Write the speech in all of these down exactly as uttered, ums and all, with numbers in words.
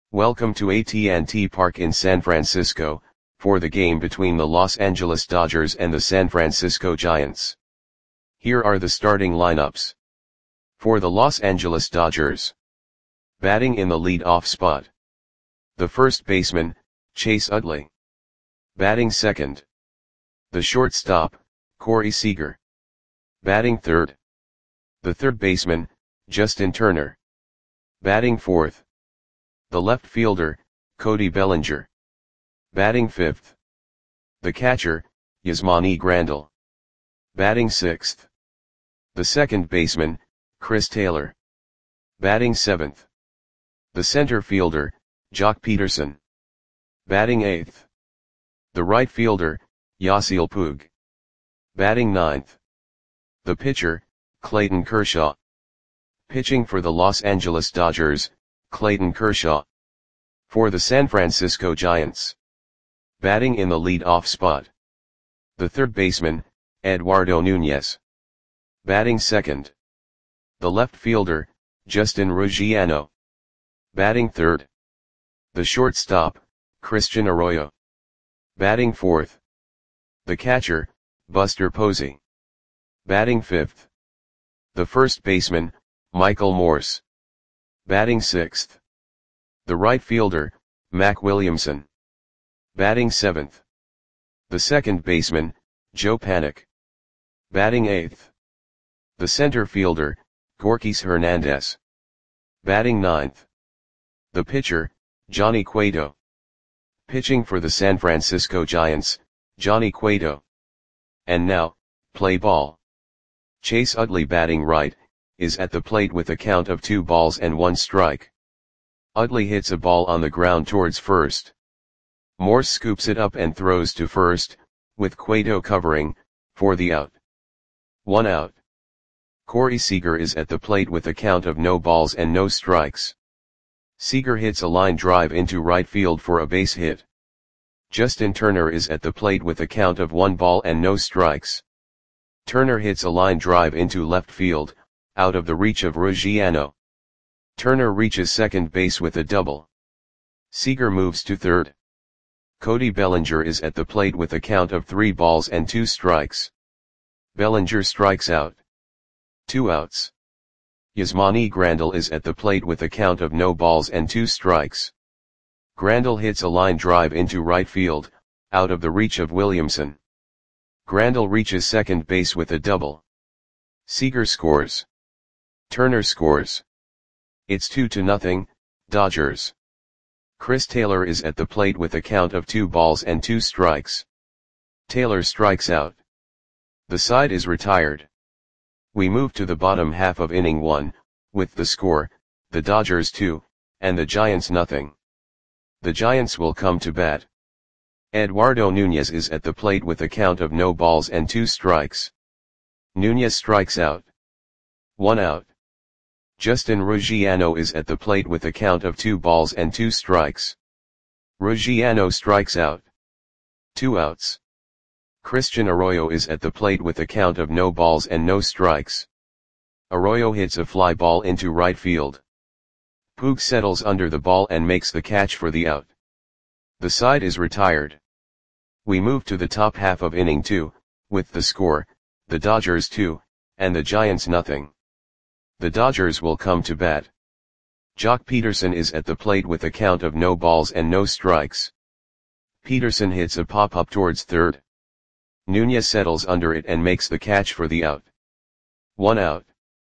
Welcome to A T and T Park in San Francisco, for the game between the Los Angeles Dodgers and the San Francisco Giants. Here are the starting lineups. For the Los Angeles Dodgers. Batting in the lead-off spot. The first baseman, Chase Utley. Batting second. The shortstop, Corey Seager. Batting third. The third baseman, Justin Turner. Batting fourth. The left fielder, Cody Bellinger. Batting fifth. The catcher, Yasmani Grandal. Batting sixth. The second baseman, Chris Taylor. Batting seventh. The center fielder, Joc Pederson. Batting eighth. The right fielder, Yasiel Puig. Batting ninth. The pitcher, Clayton Kershaw. Pitching for the Los Angeles Dodgers, Clayton Kershaw. For the San Francisco Giants. Batting in the lead-off spot. The third baseman, Eduardo Nunez. Batting second. The left fielder, Justin Ruggiero. Batting third. The shortstop, Christian Arroyo. Batting fourth. The catcher, Buster Posey. Batting fifth. The first baseman, Michael Morse. Batting sixth. The right fielder, Mac Williamson. Batting seventh. The second baseman, Joe Panik. Batting eighth. The center fielder, Gorkys Hernandez. Batting ninth. The pitcher, Johnny Cueto. Pitching for the San Francisco Giants, Johnny Cueto. And now, play ball. Chase Utley batting right, is at the plate with a count of two balls and one strike. Utley hits a ball on the ground towards first. Morse scoops it up and throws to first, with Cueto covering, for the out. One out. Corey Seager is at the plate with a count of no balls and no strikes. Seager hits a line drive into right field for a base hit. Justin Turner is at the plate with a count of one ball and no strikes. Turner hits a line drive into left field, out of the reach of Ruggiero. Turner reaches second base with a double. Seager moves to third. Cody Bellinger is at the plate with a count of three balls and two strikes. Bellinger strikes out. Two outs. Yasmani Grandal is at the plate with a count of no balls and two strikes. Grandal hits a line drive into right field, out of the reach of Williamson. Grandal reaches second base with a double. Seager scores. Turner scores. It's two to nothing, Dodgers. Chris Taylor is at the plate with a count of two balls and two strikes. Taylor strikes out. The side is retired. We move to the bottom half of inning one, with the score, the Dodgers two, and the Giants nothing. The Giants will come to bat. Eduardo Nunez is at the plate with a count of no balls and two strikes. Nunez strikes out. One out. Justin Ruggiero is at the plate with a count of two balls and two strikes. Ruggiero strikes out. Two outs. Christian Arroyo is at the plate with a count of no balls and no strikes. Arroyo hits a fly ball into right field. Puig settles under the ball and makes the catch for the out. The side is retired. We move to the top half of inning two, with the score, the Dodgers two, and the Giants nothing. The Dodgers will come to bat. Joc Pederson is at the plate with a count of no balls and no strikes. Pederson hits a pop-up towards third. Nunez settles under it and makes the catch for the out. One out.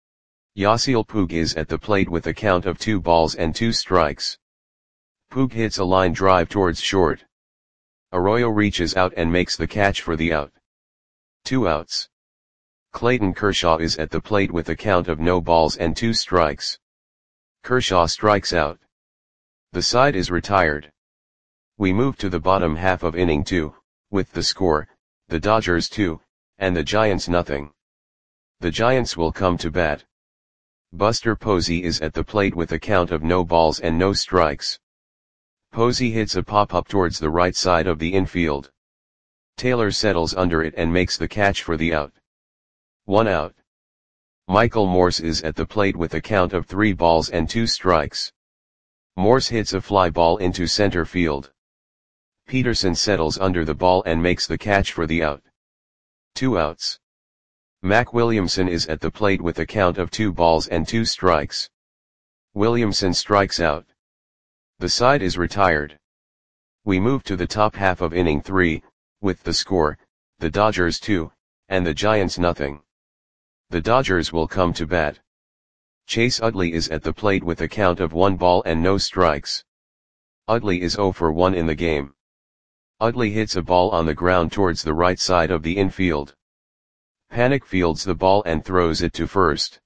Yasiel Puig is at the plate with a count of two balls and two strikes. Puig hits a line drive towards short. Arroyo reaches out and makes the catch for the out. Two outs. Clayton Kershaw is at the plate with a count of no balls and two strikes. Kershaw strikes out. The side is retired. We move to the bottom half of inning two, with the score, the Dodgers two, and the Giants nothing. The Giants will come to bat. Buster Posey is at the plate with a count of no balls and no strikes. Posey hits a pop-up towards the right side of the infield. Taylor settles under it and makes the catch for the out. One out. Michael Morse is at the plate with a count of three balls and two strikes. Morse hits a fly ball into center field. Peterson settles under the ball and makes the catch for the out. Two outs. Mac Williamson is at the plate with a count of two balls and two strikes. Williamson strikes out. The side is retired. We move to the top half of inning three, with the score, the Dodgers two, and the Giants nothing. The Dodgers will come to bat. Chase Utley is at the plate with a count of one ball and no strikes. Utley is zero for one in the game. Utley hits a ball on the ground towards the right side of the infield. Panik fields the ball and throws it to first.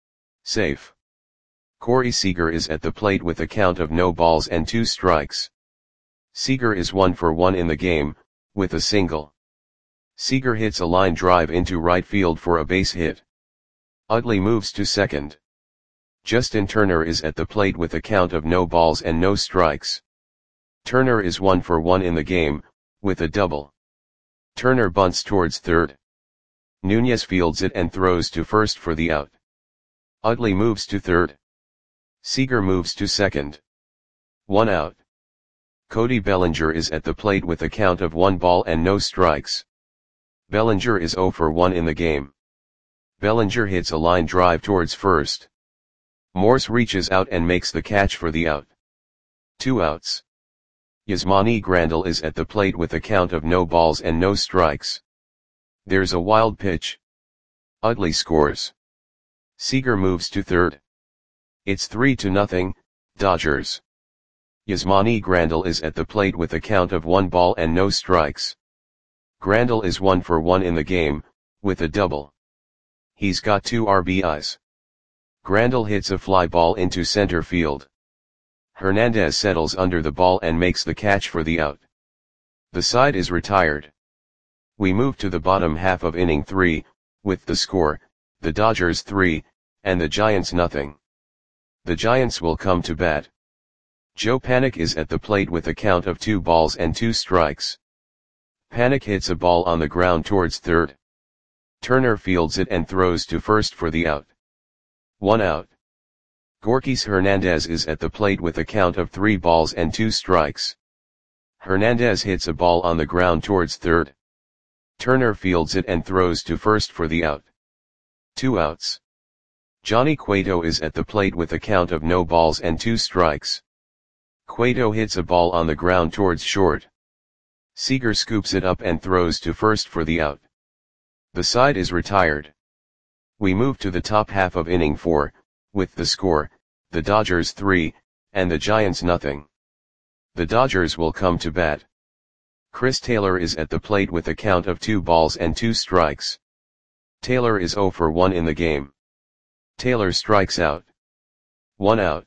Safe. Corey Seager is at the plate with a count of no balls and two strikes. Seager is one for one in the game, with a single. Seager hits a line drive into right field for a base hit. Utley moves to second. Justin Turner is at the plate with a count of no balls and no strikes. Turner is one for one in the game, with a double. Turner bunts towards third. Nunez fields it and throws to first for the out. Utley moves to third. Seager moves to second. One out. Cody Bellinger is at the plate with a count of one ball and no strikes. Bellinger is zero for one in the game. Bellinger hits a line drive towards first. Morse reaches out and makes the catch for the out. Two outs. Yasmani Grandal is at the plate with a count of no balls and no strikes. There's a wild pitch. Utley scores. Seager moves to third. It's three to nothing, Dodgers. Yasmani Grandal is at the plate with a count of one ball and no strikes. Grandal is one for one in the game, with a double. He's got two R B Is. Grandal hits a fly ball into center field. Hernandez settles under the ball and makes the catch for the out. The side is retired. We move to the bottom half of inning three, with the score, the Dodgers three, and the Giants nothing. The Giants will come to bat. Joe Panik is at the plate with a count of two balls and two strikes. Panik hits a ball on the ground towards third. Turner fields it and throws to first for the out. One out. Gorkys Hernandez is at the plate with a count of three balls and two strikes. Hernandez hits a ball on the ground towards third. Turner fields it and throws to first for the out. Two outs. Johnny Cueto is at the plate with a count of no balls and two strikes. Cueto hits a ball on the ground towards short. Seager scoops it up and throws to first for the out. The side is retired. We move to the top half of inning four, with the score, the Dodgers three, and the Giants nothing. The Dodgers will come to bat. Chris Taylor is at the plate with a count of two balls and two strikes. Taylor is zero for one in the game. Taylor strikes out. One out.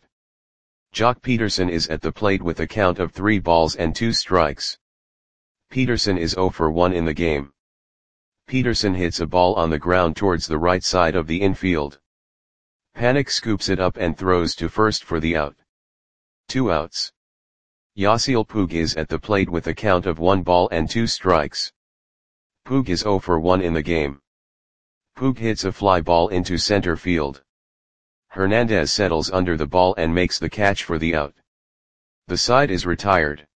Jock Peterson is at the plate with a count of three balls and two strikes. Peterson is zero for one in the game. Peterson hits a ball on the ground towards the right side of the infield. Panik scoops it up and throws to first for the out. Two outs. Yasiel Puig is at the plate with a count of one ball and two strikes. Puig is zero for one in the game. Puig hits a fly ball into center field. Hernandez settles under the ball and makes the catch for the out. The side is retired.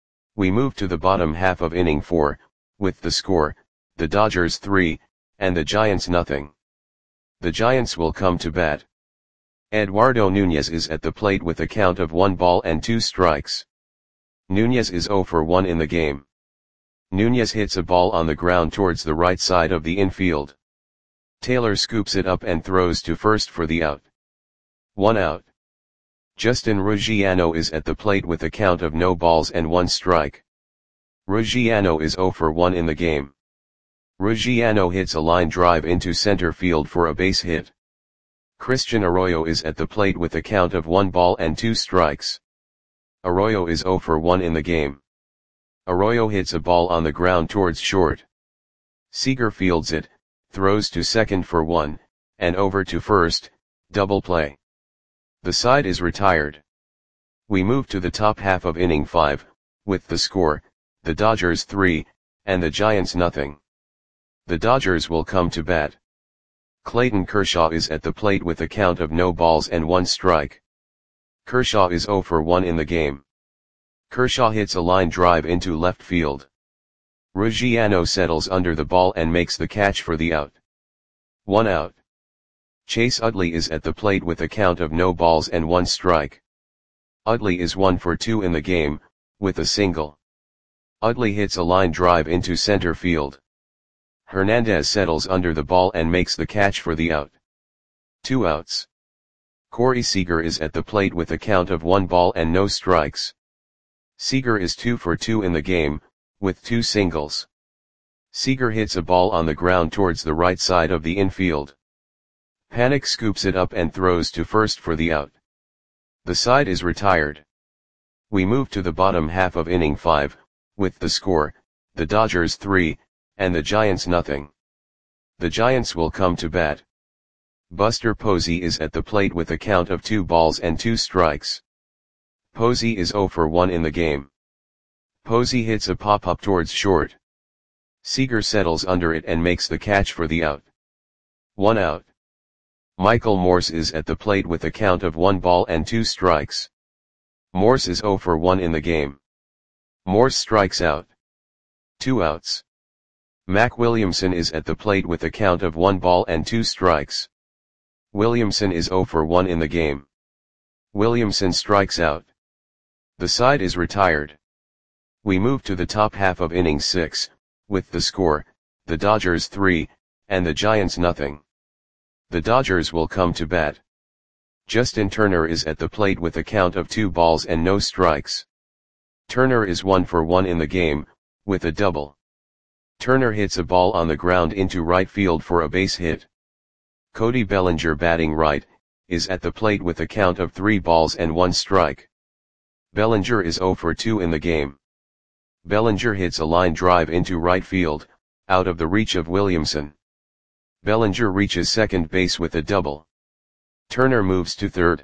We move to the bottom half of inning four, with the score, the Dodgers three, and the Giants nothing. The Giants will come to bat. Eduardo Nunez is at the plate with a count of one ball and two strikes. Nunez is zero for one in the game. Nunez hits a ball on the ground towards the right side of the infield. Taylor scoops it up and throws to first for the out. One out. Justin Ruggiano is at the plate with a count of no balls and one strike. Ruggiano is zero for one in the game. Ruggiano hits a line drive into center field for a base hit. Christian Arroyo is at the plate with a count of one ball and two strikes. Arroyo is zero for one in the game. Arroyo hits a ball on the ground towards short. Seager fields it, throws to second for one, and over to first, double play. The side is retired. We move to the top half of inning five, with the score, the Dodgers three, and the Giants nothing. The Dodgers will come to bat. Clayton Kershaw is at the plate with a count of no balls and one strike. Kershaw is zero for one in the game. Kershaw hits a line drive into left field. Ruggiano settles under the ball and makes the catch for the out. One out. Chase Utley is at the plate with a count of no balls and one strike. Utley is one for two in the game, with a single. Utley hits a line drive into center field. Hernandez settles under the ball and makes the catch for the out. Two outs. Corey Seager is at the plate with a count of one ball and no strikes. Seager is two for two in the game, with two singles. Seager hits a ball on the ground towards the right side of the infield. Panik scoops it up and throws to first for the out. The side is retired. We move to the bottom half of inning five, with the score, the Dodgers three, and the Giants nothing. The Giants will come to bat. Buster Posey is at the plate with a count of two balls and two strikes. Posey is zero for one in the game. Posey hits a pop-up towards short. Seager settles under it and makes the catch for the out. One out. Michael Morse is at the plate with a count of one ball and two strikes. Morse is zero for one in the game. Morse strikes out. Two outs. Mac Williamson is at the plate with a count of one ball and two strikes. Williamson is zero for one in the game. Williamson strikes out. The side is retired. We move to the top half of inning six, with the score, the Dodgers three, and the Giants nothing. The Dodgers will come to bat. Justin Turner is at the plate with a count of two balls and no strikes. Turner is one for one in the game, with a double. Turner hits a ball on the ground into right field for a base hit. Cody Bellinger, batting right, is at the plate with a count of three balls and one strike. Bellinger is zero for two in the game. Bellinger hits a line drive into right field, out of the reach of Williamson. Bellinger reaches second base with a double. Turner moves to third.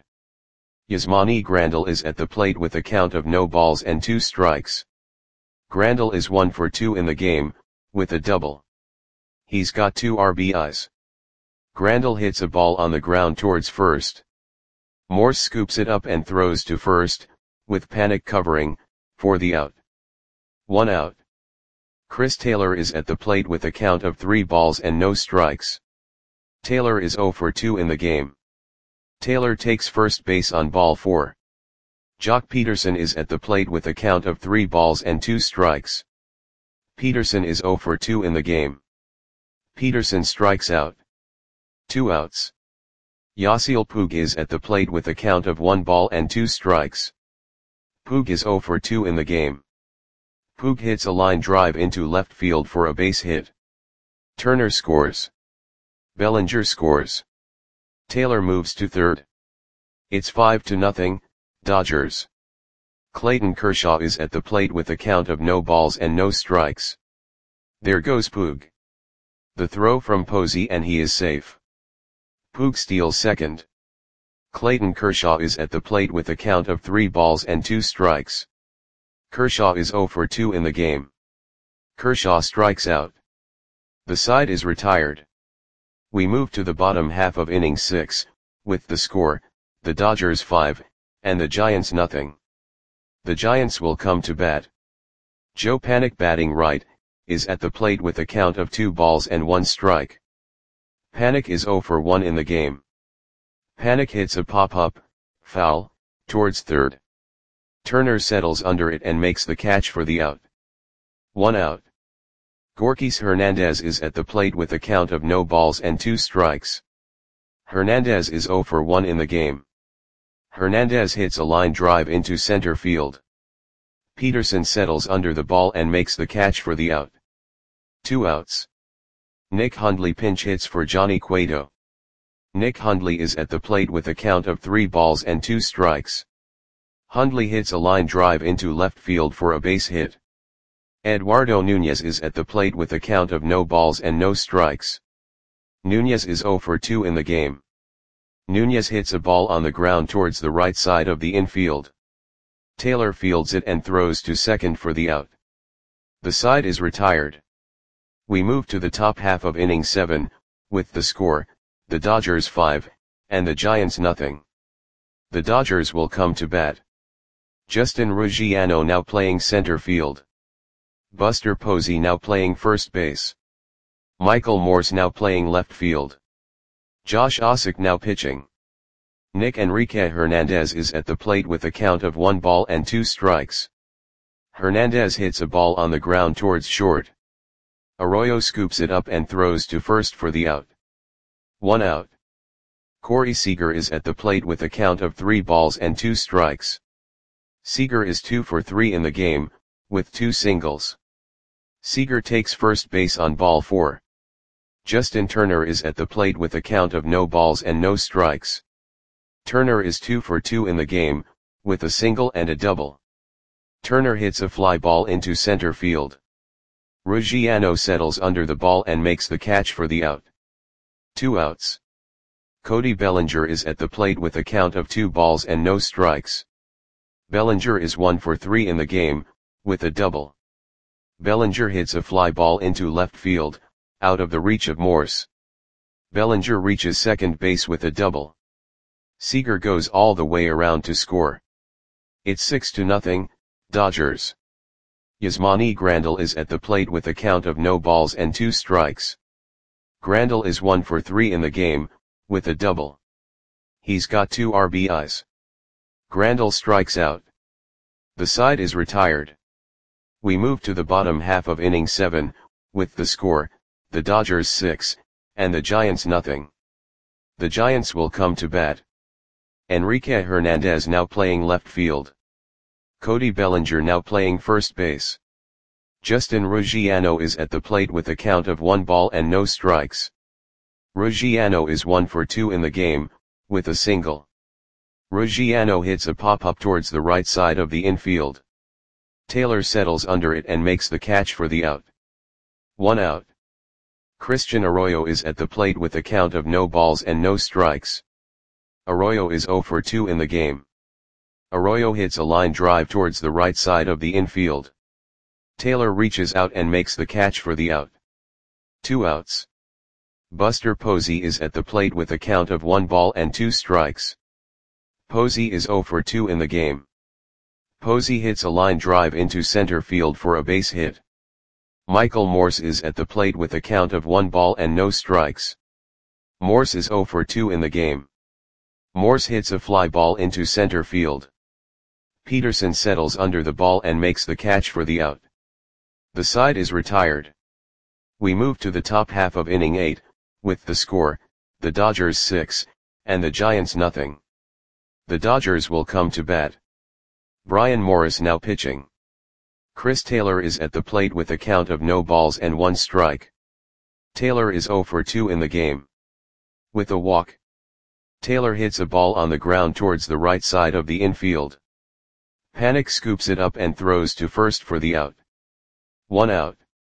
Yasmani Grandal is at the plate with a count of no balls and two strikes. Grandal is one for two in the game, with a double. He's got two R B Is. Grandal hits a ball on the ground towards first. Morse scoops it up and throws to first, with Panik covering, for the out. One out. Chris Taylor is at the plate with a count of three balls and no strikes. Taylor is zero for two in the game. Taylor takes first base on ball four. Jock Peterson is at the plate with a count of three balls and two strikes. Peterson is zero for two in the game. Peterson strikes out. Two outs. Yasiel Puig is at the plate with a count of one ball and two strikes. Puig is zero for two in the game. Puig hits a line drive into left field for a base hit. Turner scores. Bellinger scores. Taylor moves to third. It's five to nothing, Dodgers. Clayton Kershaw is at the plate with a count of no balls and no strikes. There goes Puig. The throw from Posey and he is safe. Puig steals second. Clayton Kershaw is at the plate with a count of three balls and two strikes. Kershaw is zero for two in the game. Kershaw strikes out. The side is retired. We move to the bottom half of inning six, with the score, the Dodgers five, and the Giants nothing. The Giants will come to bat. Joe Panik, batting right, is at the plate with a count of two balls and one strike. Panik is zero for one in the game. Panik hits a pop-up, foul, towards third. Turner settles under it and makes the catch for the out. One out. Gorkys Hernandez is at the plate with a count of no balls and two strikes. Hernandez is zero for one in the game. Hernandez hits a line drive into center field. Peterson settles under the ball and makes the catch for the out. Two outs. Nick Hundley pinch hits for Johnny Cueto. Nick Hundley is at the plate with a count of three balls and two strikes. Hundley hits a line drive into left field for a base hit. Eduardo Nunez is at the plate with a count of no balls and no strikes. Nunez is zero for two in the game. Nunez hits a ball on the ground towards the right side of the infield. Taylor fields it and throws to second for the out. The side is retired. We move to the top half of inning seven, with the score, the Dodgers five, and the Giants nothing. The Dodgers will come to bat. Justin Ruggiano now playing center field. Buster Posey now playing first base. Michael Morse now playing left field. Josh Ossock now pitching. Nick Enrique Hernandez is at the plate with a count of one ball and two strikes. Hernandez hits a ball on the ground towards short. Arroyo scoops it up and throws to first for the out. One out. Corey Seager is at the plate with a count of three balls and two strikes. Seager is two for three in the game, with two singles. Seager takes first base on ball four. Justin Turner is at the plate with a count of no balls and no strikes. Turner is two for two in the game, with a single and a double. Turner hits a fly ball into center field. Ruggiano settles under the ball and makes the catch for the out. Two outs. Cody Bellinger is at the plate with a count of two balls and no strikes. Bellinger is one for three in the game, with a double. Bellinger hits a fly ball into left field, out of the reach of Morse. Bellinger reaches second base with a double. Seager goes all the way around to score. It's six to nothing, Dodgers. Yasmani Grandal is at the plate with a count of no balls and two strikes. Grandal is one for three in the game, with a double. He's got two R B Is. Grandal strikes out. The side is retired. We move to the bottom half of inning seven, with the score, the Dodgers six, and the Giants nothing. The Giants will come to bat. Enrique Hernandez now playing left field. Cody Bellinger now playing first base. Justin Ruggiano is at the plate with a count of one ball and no strikes. Ruggiano is one for two in the game, with a single. Ruggiano hits a pop-up towards the right side of the infield. Taylor settles under it and makes the catch for the out. One out. Christian Arroyo is at the plate with a count of no balls and no strikes. Arroyo is zero for two in the game. Arroyo hits a line drive towards the right side of the infield. Taylor reaches out and makes the catch for the out. Two outs. Buster Posey is at the plate with a count of one ball and two strikes. Posey is zero for two in the game. Posey hits a line drive into center field for a base hit. Michael Morse is at the plate with a count of one ball and no strikes. Morse is zero for two in the game. Morse hits a fly ball into center field. Peterson settles under the ball and makes the catch for the out. The side is retired. We move to the top half of inning eight, with the score, the Dodgers six, and the Giants nothing. The Dodgers will come to bat. Brian Morris now pitching. Chris Taylor is at the plate with a count of no balls and one strike. Taylor is zero for two in the game. With a walk. Taylor hits a ball on the ground towards the right side of the infield. Panik scoops it up and throws to first for the out. One out.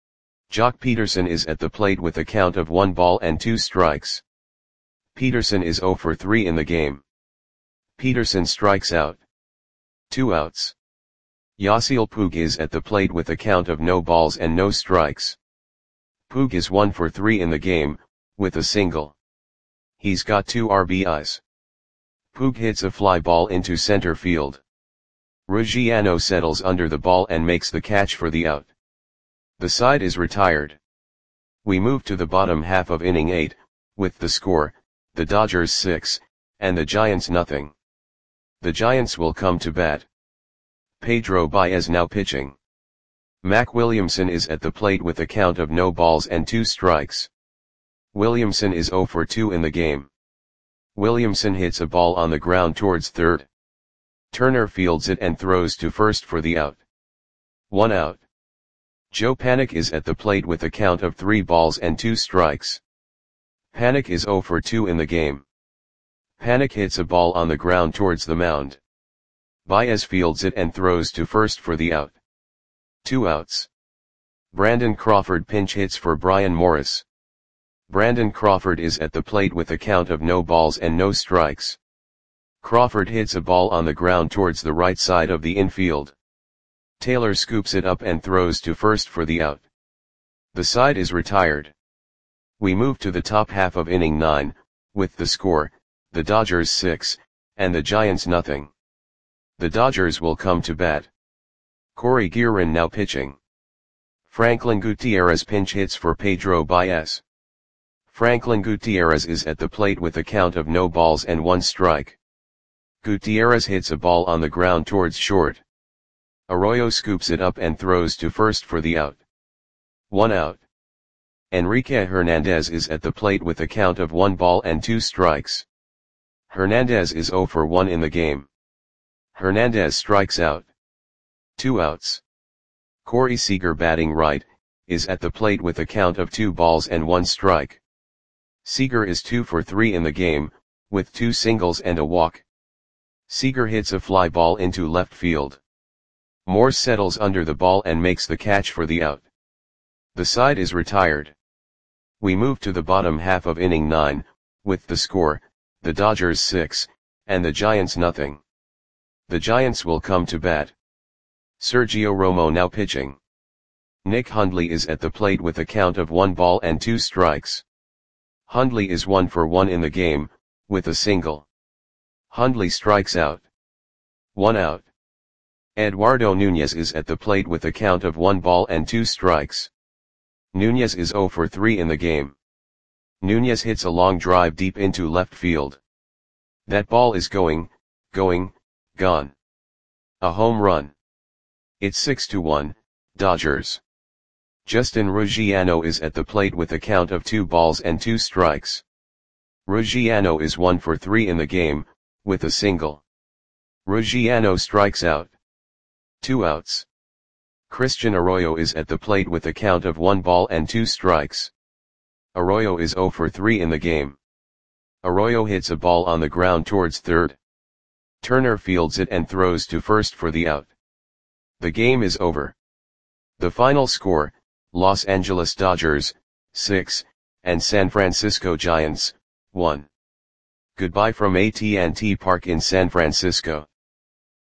Jock Peterson is at the plate with a count of one ball and two strikes. Peterson is zero for three in the game. Peterson strikes out. Two outs. Yasiel Puig is at the plate with a count of no balls and no strikes. Puig is one for three in the game, with a single. He's got two R B Is. Puig hits a fly ball into center field. Ruggiano settles under the ball and makes the catch for the out. The side is retired. We move to the bottom half of inning eight, with the score, the Dodgers six, and the Giants nothing. The Giants will come to bat. Pedro Baez now pitching. Mac Williamson is at the plate with a count of no balls and two strikes. Williamson is zero for two in the game. Williamson hits a ball on the ground towards third. Turner fields it and throws to first for the out. One out. Joe Panik is at the plate with a count of three balls and two strikes. Panik is zero for two in the game. Panik hits a ball on the ground towards the mound. Baez fields it and throws to first for the out. Two outs. Brandon Crawford pinch hits for Brian Morris. Brandon Crawford is at the plate with a count of no balls and no strikes. Crawford hits a ball on the ground towards the right side of the infield. Taylor scoops it up and throws to first for the out. The side is retired. We move to the top half of inning nine, with the score, the Dodgers six, and the Giants nothing. The Dodgers will come to bat. Corey Guerin now pitching. Franklin Gutierrez pinch hits for Pedro Baez. Franklin Gutierrez is at the plate with a count of no balls and one strike. Gutierrez hits a ball on the ground towards short. Arroyo scoops it up and throws to first for the out. One out. Enrique Hernandez is at the plate with a count of one ball and two strikes. Hernandez is zero for one in the game. Hernandez strikes out. Two outs. Corey Seager batting right, is at the plate with a count of two balls and one strike. Seager is two for three in the game, with two singles and a walk. Seager hits a fly ball into left field. Morse settles under the ball and makes the catch for the out. The side is retired. We move to the bottom half of inning nine, with the score, the Dodgers six, and the Giants nothing. The Giants will come to bat. Sergio Romo now pitching. Nick Hundley is at the plate with a count of one ball and two strikes. Hundley is one for one in the game, with a single. Hundley strikes out. One out. Eduardo Nunez is at the plate with a count of one ball and two strikes. Nunez is zero for three in the game. Nunez hits a long drive deep into left field. That ball is going, going, gone. A home run. It's six to one, Dodgers. Justin Ruggiano is at the plate with a count of two balls and two strikes. Ruggiano is one for three in the game, with a single. Ruggiano strikes out. Two outs. Christian Arroyo is at the plate with a count of one ball and two strikes. Arroyo is zero for three in the game. Arroyo hits a ball on the ground towards third. Turner fields it and throws to first for the out. The game is over. The final score, Los Angeles Dodgers, six, and San Francisco Giants, one. Goodbye from A T and T Park in San Francisco.